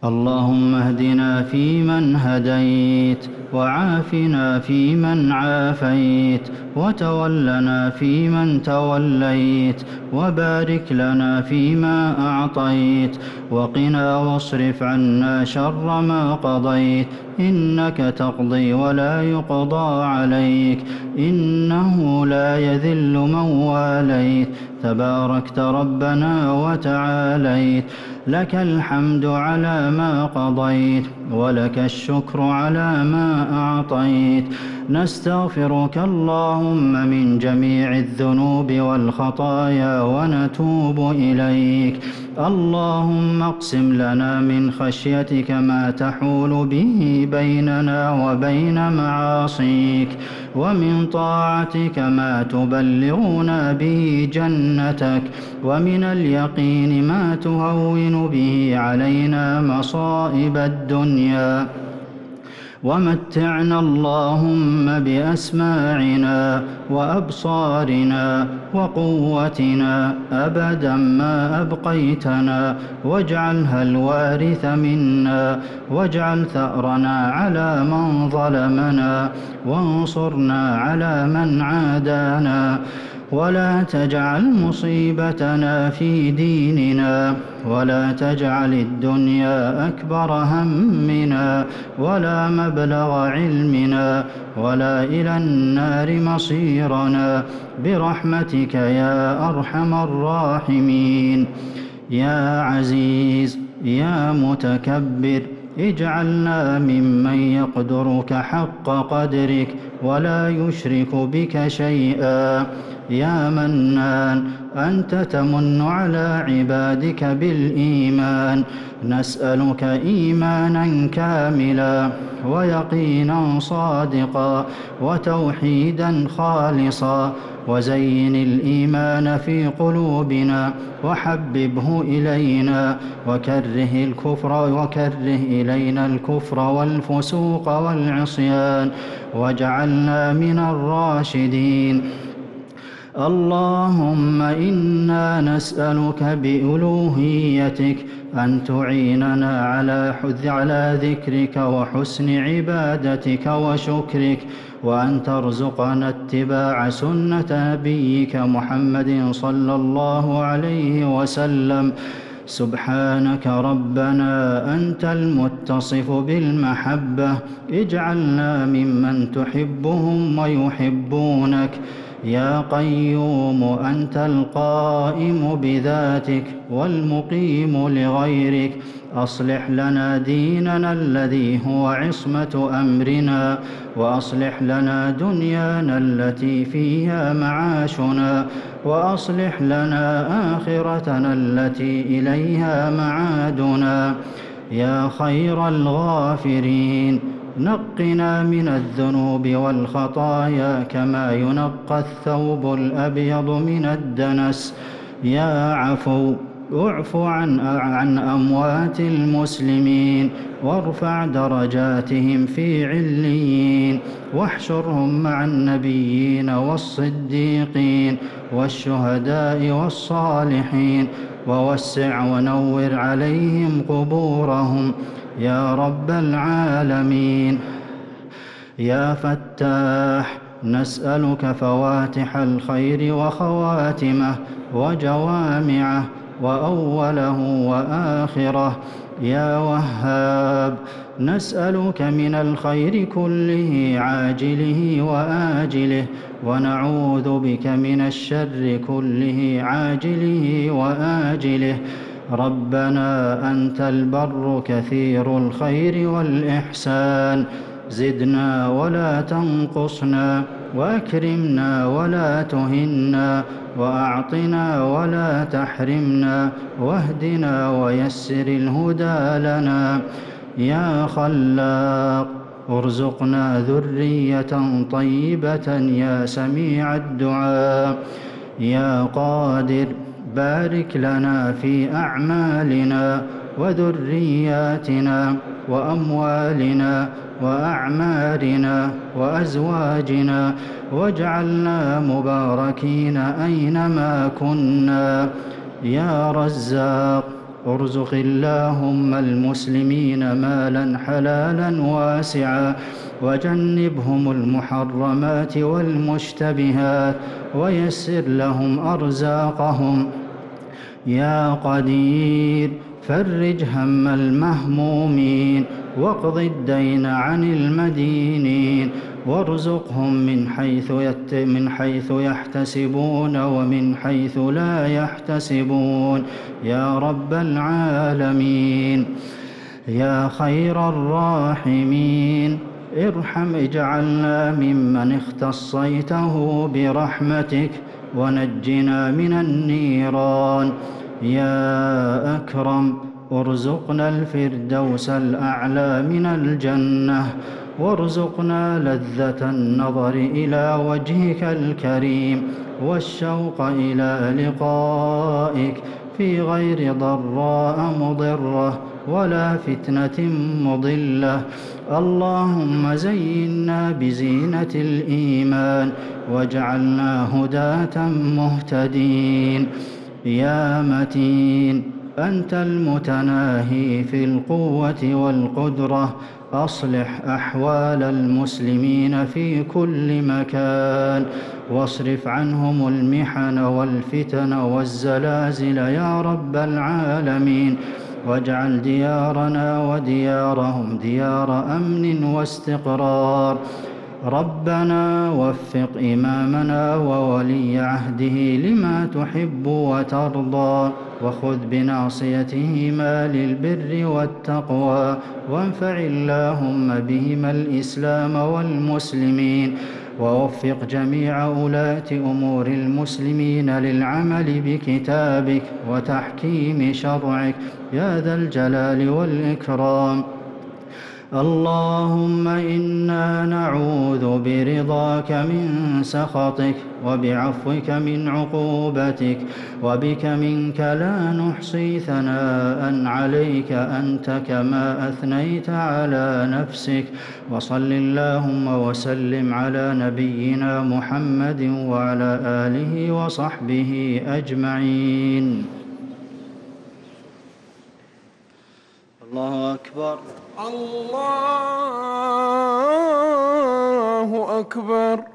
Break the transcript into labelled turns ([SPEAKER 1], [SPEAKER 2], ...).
[SPEAKER 1] اللهم اهدنا فيمن هديت، وعافنا فيمن عافيت، وتولنا فيمن توليت، وبارك لنا فيما أعطيت، وقنا واصرف عنا شر ما قضيت، إنك تقضي ولا يقضى عليك، إنه لا يذل من واليت، تباركت ربنا وتعاليت، لك الحمد على ما قضيت، ولك الشكر على ما أعطيت. نستغفرك اللهم من جميع الذنوب والخطايا ونتوب إليك. اللهم اقسم لنا من خشيتك ما تحول به بيننا وبين معاصيك، ومن طاعتك ما تبلغنا به جنتك، ومن اليقين ما تهون به علينا مصائب الدنيا. ومتعنا اللهم بأسماعنا وأبصارنا وقوتنا أبدا ما أبقيتنا، واجعلها الوارث منا، واجعل ثأرنا على من ظلمنا، وانصرنا على من عادانا، ولا تجعل مصيبتنا في ديننا، ولا تجعل الدنيا أكبر همنا، ولا مبلغ علمنا، ولا إلى النار مصيرنا، برحمتك يا أرحم الراحمين. يا عزيز يا متكبر، اجعلنا ممن يقدرك حق قدرك ولا يشرك بك شيئا. يا منان، أنت تمن على عبادك بالإيمان، نسألك إيمانا كاملا، ويقينا صادقا، وتوحيدا خالصا، وزين الإيمان في قلوبنا، وحببه إلينا، وكره إلينا الكفر والفسوق والعصيان، واجعلنا من الراشدين. اللهم إنا نسألك بألوهيتك أن تعيننا على ذكرك وحسن عبادتك وشكرك، وأن ترزقنا اتباع سنة نبيك محمد صلى الله عليه وسلم. سبحانك ربنا أنت المتصف بالمحبة، اجعلنا ممن تحبهم ويحبونك. يا قيوم، أنت القائم بذاتك والمقيم لغيرك، أصلح لنا ديننا الذي هو عصمة أمرنا، وأصلح لنا دنيانا التي فيها معاشنا، وأصلح لنا آخرتنا التي إليها معادنا. يا خير الغافرين، نقنا من الذنوب والخطايا كما ينقى الثوب الأبيض من الدنس. يا عفو، اعف عن أموات المسلمين، وارفع درجاتهم في عليين، واحشرهم مع النبيين والصديقين والشهداء والصالحين، ووسع ونور عليهم قبورهم يا رب العالمين. يا فتاح، نسألك فواتح الخير وخواتمه وجوامعه وأوله وآخره. يا وهاب، نسألك من الخير كله عاجله وآجله، ونعوذ بك من الشر كله عاجله وآجله. ربنا أنت البر كثير الخير والإحسان، زدنا ولا تنقصنا، وأكرمنا ولا تهنا، وأعطنا ولا تحرمنا، واهدنا ويسر الهدى لنا. يا خلاق، ارزقنا ذرية طيبة يا سميع الدعاء. يا قادر، بارك لنا في أعمالنا وذرياتنا وأموالنا وأعمارنا وأزواجنا، واجعلنا مباركين أينما كنا. يا رزاق، ارزق اللهم المسلمين مالا حلالا واسعا وجنبهم المحرمات والمشتبهات ويسر لهم أرزاقهم يا قدير. فرج هم المهمومين واقض الدين عن المدينين وارزقهم من حيث يحتسبون ومن حيث لا يحتسبون يا رب العالمين. يا خير الراحمين اجعلنا ممن اختصيته برحمتك ونجنا من النيران. يا أكرم ارزقنا الفردوس الأعلى من الجنة وارزقنا لذة النظر إلى وجهك الكريم والشوق إلى لقائك في غير ضراء مضرة ولا فتنة مضلة. اللهم زينا بزينة الإيمان واجعلنا هداة مهتدين. يا متين أنت المتناهي في القوة والقدرة أصلح أحوال المسلمين في كل مكان واصرف عنهم المحن والفتن والزلازل يا رب العالمين واجعل ديارنا وديارهم ديار أمن واستقرار. ربنا وفق إمامنا وولي عهده لما تحب وترضى وخذ بناصيتهما للبر والتقوى وانفع اللهم بهما الإسلام والمسلمين ووفق جميع ولاة أمور المسلمين للعمل بكتابك وتحكيم شرعك يا ذا الجلال والإكرام. اللهم إنا نعوذ برضاك من سخطك وبعفوك من عقوبتك وبك منك لا نحصي ثناء عليك أنت كما أثنيت على نفسك. وصل اللهم وسلم على نبينا محمد وعلى آله وصحبه أجمعين. الله أكبر.
[SPEAKER 2] الله أكبر.